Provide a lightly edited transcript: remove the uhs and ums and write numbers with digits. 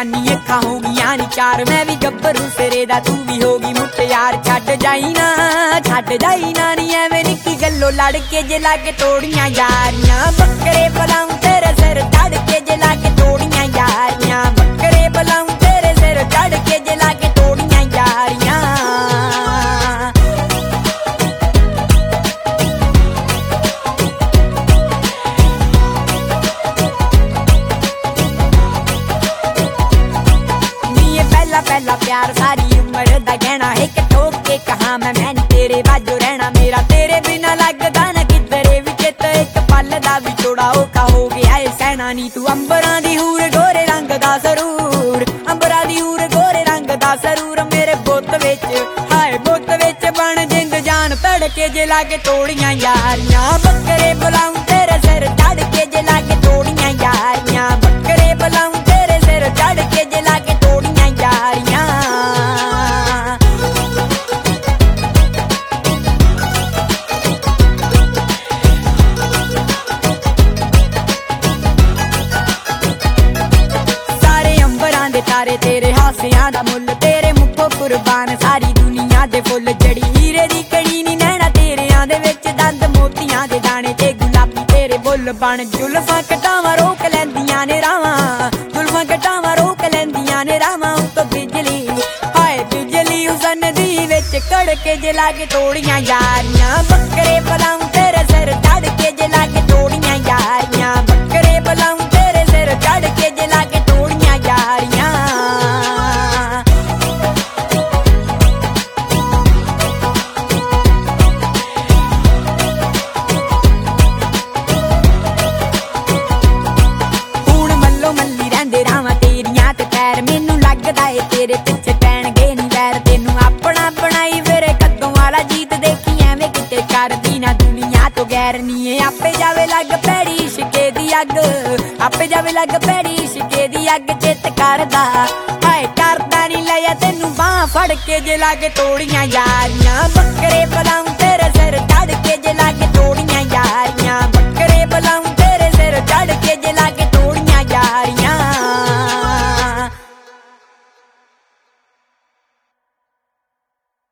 जवानी अखा हो गईयां नी चार, मैं भी गब्बरू सिरे दा तू भी होगी मुटियार। छड्ड जाई ना नी एवें निक्की गल्लों लड़ के जे लागे तोड़ियां यारियां। बकरे बुलाऊं तेरे सिर चढ़ के जे लागे तोड़ियां यारियां, बकरे बुलाऊं तेरे सिर चढ़ के जे लागे तोड़ियां यारियां। पहला प्यार सारी उम्र दा गहना, एक ठोक के कहा मैं नी तेरे बाजो रहना। मेरा तेरे बिना लगदा ना किधरे भी चित, एक पल दा भी छोड़ा ओका हो गया है सहना नी। तू अंबरां दी हूर गोरे रंग दा सरूर, अंबरां दी हूर गोरे रंग दा सरूर। मेरे बुत विच हाय बुत विच बन जिंद जान तड़के जे लागे तोड़ियां यारियां। बकरे बुलाऊं तेरे सिर चढ़ के जे लागे तोड़ियां यारियां, बकरे बुलाऊं तेरे सिर चढ़ के जे लागे तोड़ियां यारियां। सारे अंबरां दे तारे तेरे हासियां दा मुल, तेरे मुखों कुर्बान सारी दुनिया दे फुल। जड़ी हीरे दी कड़ी नी नैना तेरेयां दे विच, दंद मोतियां दे दाने ते गुलाबी तेरे बुल बन। जुल्फां कटावां रोक लैंदियां ने रावां, जुल्फां कटावां रोक लैंदियां ने रावां। उत्तों बिजली हाय बिजली हुसन दी विच कड़के जे लागे तोड़ियां यारियां। बकरे बुलाऊं तेरे सिर चढ़ के जे लागे तोड़ियां यारियां, बकरे बुलाऊं तेरे सिर चढ़ के जे लागे तोड़ियां यारियां। हुण मल्लो मल्ली रहिंदे रावां तेरियां ते पैर, मैनू लगदा ए तेरे पिछे पैणगे नी वैर। तेनू अपना बनाई फिरे कद्दों वाला जीत, देखी एवें किते करदी ना दुनिया तो गैर नी। आपे जावे लग पैड़ी इश्के दी अग, आपे जावे लग पैड़ी इश्के दी अग। चित करदा हाय करदा नी लिया तेनू बांह फड़ के जे लागे तोड़ियां यारियां। बकरे बुलाऊं तेरे सिर